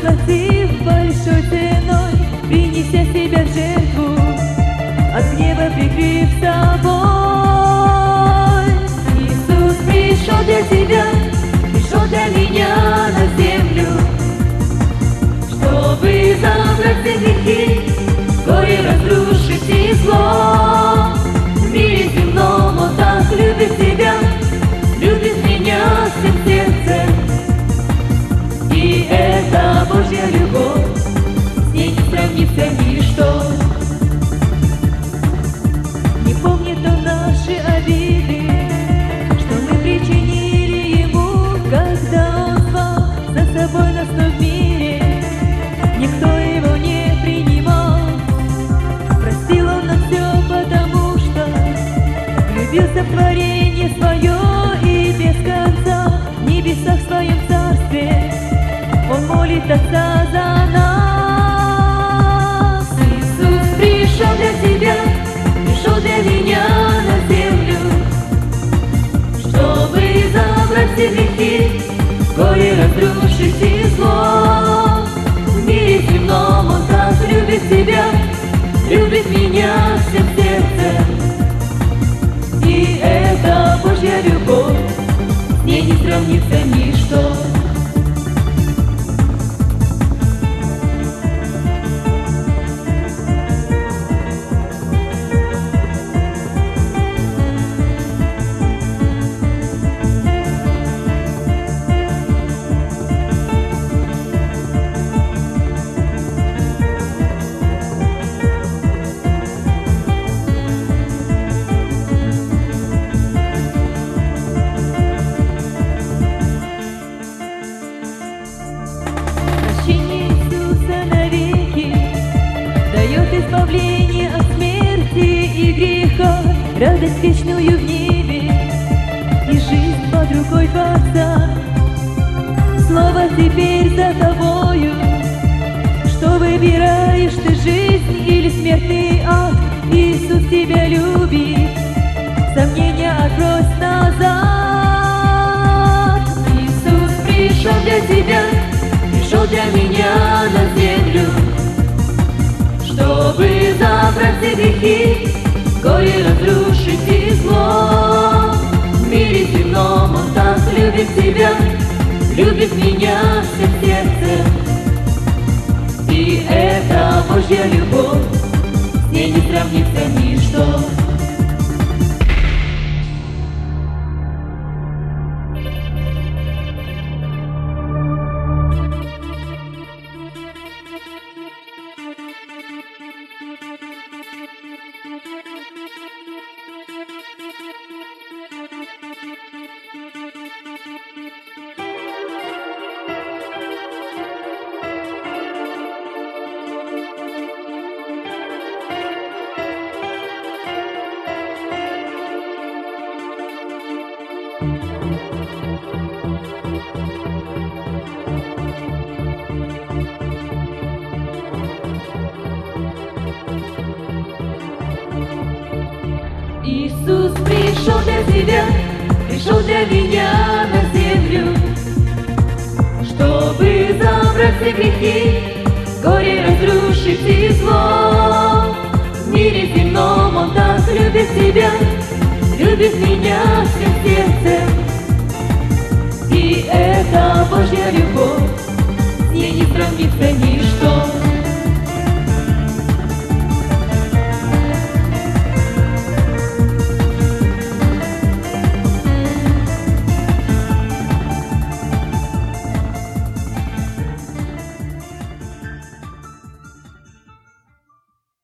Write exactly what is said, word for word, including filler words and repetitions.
заплатив большой ценой, принеся себя в жертву, от гнева прикрыв собой. Иисус пришел для тебя, пришел для меня на землю, чтобы забрать все грехи, горе разрушить и зло. В мире земном Он так любит тебя, любит меня всем сердцем. И эта Божья любовь, с ней не сравнится ничто. Не помнит Он наши обиды, что мы причинили Ему, когда Он звал за собой нас, но в мире никто Его не принимал. Простил Он нам все, потому что любил сотворение свое, и без конца в небесах в своем царстве Он молит Отца за нас. Иисус пришел для тебя, пришел для меня на землю, чтобы забрать все грехи, горе разрушить и зло. В мире земном Он так любит тебя, любит меня всем сердцем. И эта Божья любовь, с ней не сравнится ничто. Избавление от смерти и греха, радость вечную в небе и жизнь под рукой Отца. Слово теперь за тобою, что выбираешь ты, жизнь или смертный ад. Иисус тебя любит, сомнения отбрось назад. Иисус пришел для тебя, пришел для меня на землю, чтобы забрать все грехи, горе разрушить и зло. В мире земном Он так любит тебя, любит меня всем сердцем. И эта Божья любовь, с ней не сравнится ничто. Иисус пришел для тебя, пришел для меня на землю, чтобы забрать все грехи, горе разрушить и зло. В мире земном Он так любит тебя, любит меня всем сердцем. И эта Божья любовь, с ней не сравнится ни